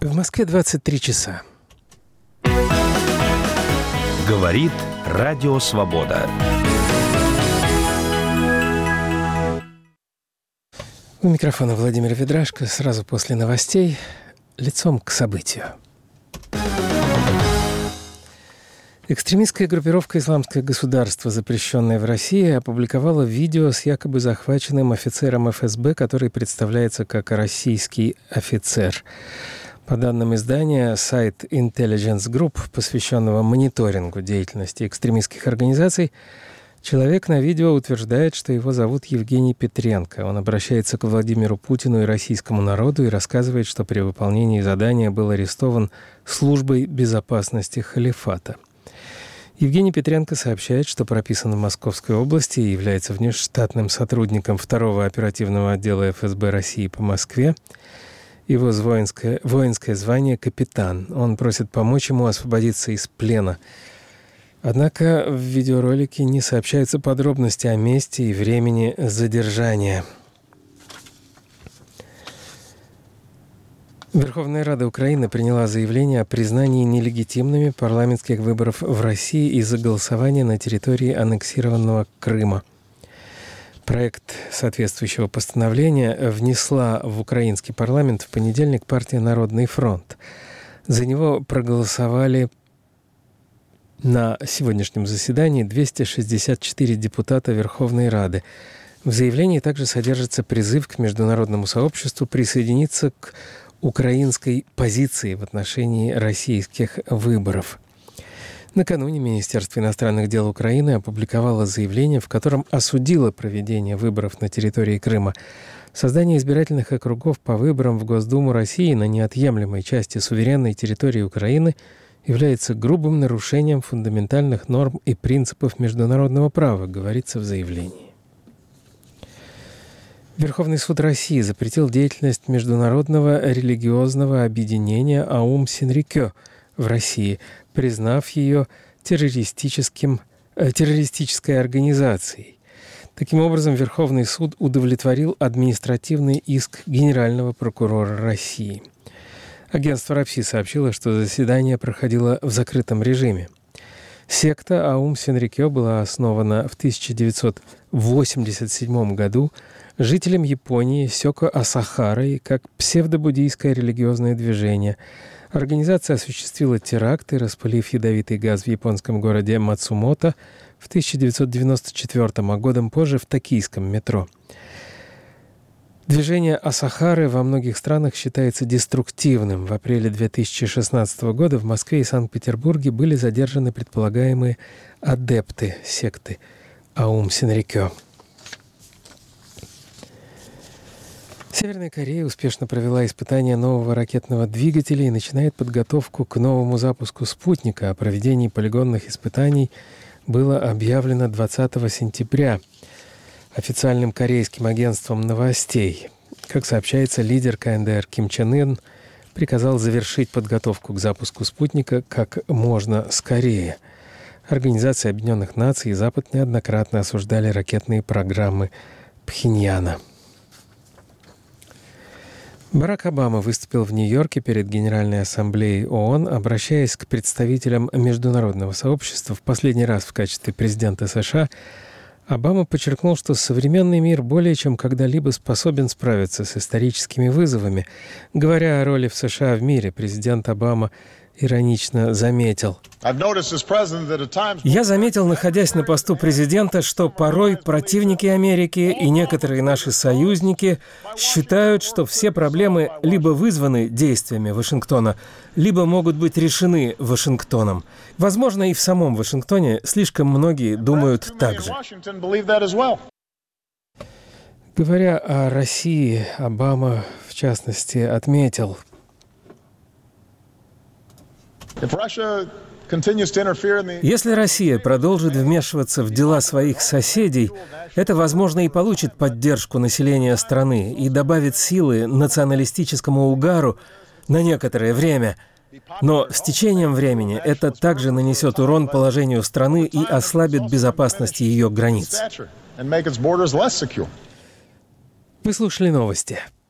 В Москве 23 часа. Говорит Радио Свобода. У микрофона Владимир Ведрашко. Сразу после новостей лицом к событию. Экстремистская группировка «Исламское государство», запрещенная в России, опубликовала видео с якобы захваченным офицером ФСБ, который представляется как российский офицер. По данным издания, сайт Intelligence Group, посвященного мониторингу деятельности экстремистских организаций, человек на видео утверждает, что его зовут Евгений Петренко. Он обращается к Владимиру Путину и российскому народу и рассказывает, что при выполнении задания был арестован Службой безопасности халифата. Евгений Петренко сообщает, что прописан в Московской области и является внештатным сотрудником 2-го оперативного отдела ФСБ России по Москве. Его воинское звание — капитан. Он просит помочь ему освободиться из плена. Однако в видеоролике не сообщаются подробности о месте и времени задержания. Верховная Рада Украины приняла заявление о признании нелегитимными парламентских выборов в России из-за голосования на территории аннексированного Крыма. Проект соответствующего постановления внесла в украинский парламент в понедельник партия «Народный фронт». За него проголосовали на сегодняшнем заседании 264 депутата Верховной Рады. В заявлении также содержится призыв к международному сообществу присоединиться к украинской позиции в отношении российских выборов. Накануне Министерство иностранных дел Украины опубликовало заявление, в котором осудило проведение выборов на территории Крыма. Создание избирательных округов по выборам в Госдуму России на неотъемлемой части суверенной территории Украины является грубым нарушением фундаментальных норм и принципов международного права, говорится в заявлении. Верховный суд России запретил деятельность международного религиозного объединения «Аум Синрикё» в России, признав ее террористической организацией. Таким образом, Верховный суд удовлетворил административный иск генерального прокурора России. Агентство РАПСИ сообщило, что заседание проходило в закрытом режиме. Секта «Аум Синрикё» была основана в 1987 году жителем Японии Сёко Асахарой как псевдобуддийское религиозное движение. Организация осуществила теракты, распылив ядовитый газ в японском городе Мацумото в 1994, а годом позже в токийском метро. Движение Асахары во многих странах считается деструктивным. В апреле 2016 года в Москве и Санкт-Петербурге были задержаны предполагаемые адепты секты «Аум Синрикё». Северная Корея успешно провела испытания нового ракетного двигателя и начинает подготовку к новому запуску спутника. О проведении полигонных испытаний было объявлено 20 сентября официальным корейским агентством новостей. Как сообщается, лидер КНДР Ким Чен Ын приказал завершить подготовку к запуску спутника как можно скорее. Организация Объединенных Наций и Запад неоднократно осуждали ракетные программы Пхеньяна. Барак Обама выступил в Нью-Йорке перед Генеральной Ассамблеей ООН, обращаясь к представителям международного сообщества в последний раз в качестве президента США. Обама подчеркнул, что современный мир более чем когда-либо способен справиться с историческими вызовами. Говоря о роли в США в мире, президент Обама иронично заметил: «Я заметил, находясь на посту президента, что порой противники Америки и некоторые наши союзники считают, что все проблемы либо вызваны действиями Вашингтона, либо могут быть решены Вашингтоном. Возможно, и в самом Вашингтоне слишком многие думают так же». Говоря о России, Обама, в частности, отметил: «Если Россия продолжит вмешиваться в дела своих соседей, это, возможно, и получит поддержку населения страны и добавит силы националистическому угару на некоторое время. Но с течением времени это также нанесет урон положению страны и ослабит безопасность ее границ». Вы слушали новости.